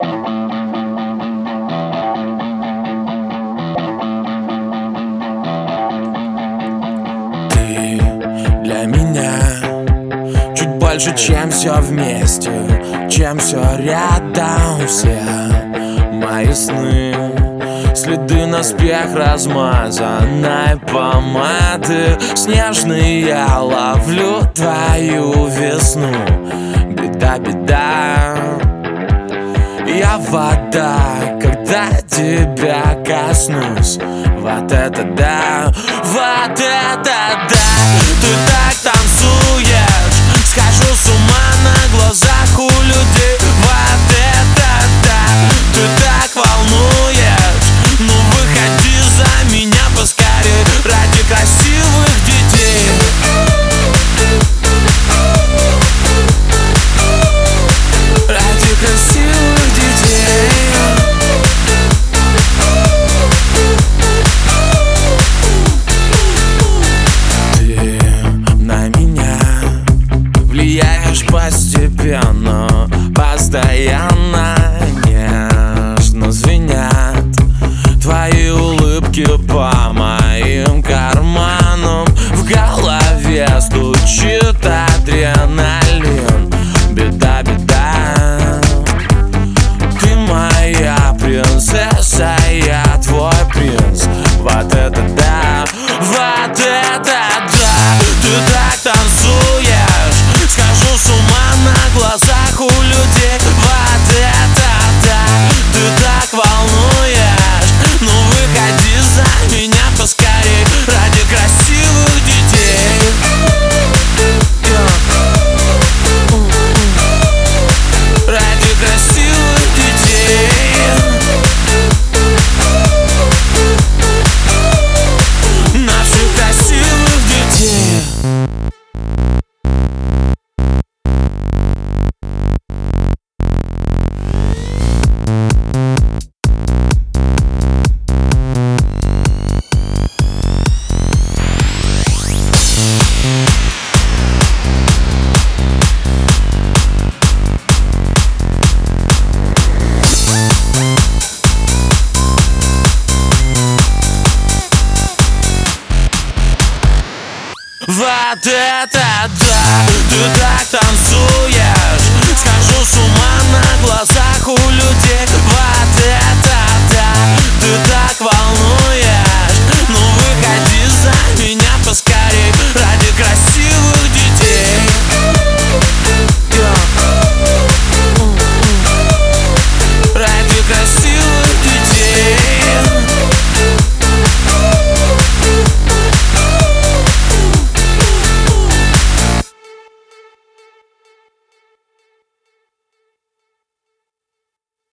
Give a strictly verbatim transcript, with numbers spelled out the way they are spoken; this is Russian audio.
Ты для меня чуть больше, чем все вместе, чем все рядом. Все мои сны, следы наспех размазанной помады. Снежный я ловлю твою весну. Беда, беда, я вода, когда тебя коснусь. Вот это да, вот это да. Ты так танцуешь, схожу с ума на глазах у людей. Вот это да, ты так волнуешь. Ну выходи за меня поскорее ради красивых детей. Ради красивых детей. Ты на меня влияешь постепенно, постоянно, нежно звенят твои улыбки по моим карманам. В голове стучит адреналин. Беда, беда, ты моя принцесса, я твой принц. Вот это да, вот это да. Ты так танцуешь, схожу с ума на глазах у людей. Вот это да, ты так волнуешь. Ну выходи за меня поскорей ради красивых детей. Ради красивых детей. Наших красивых детей. Вот это да, ты так танцуешь, схожу с ума на глазах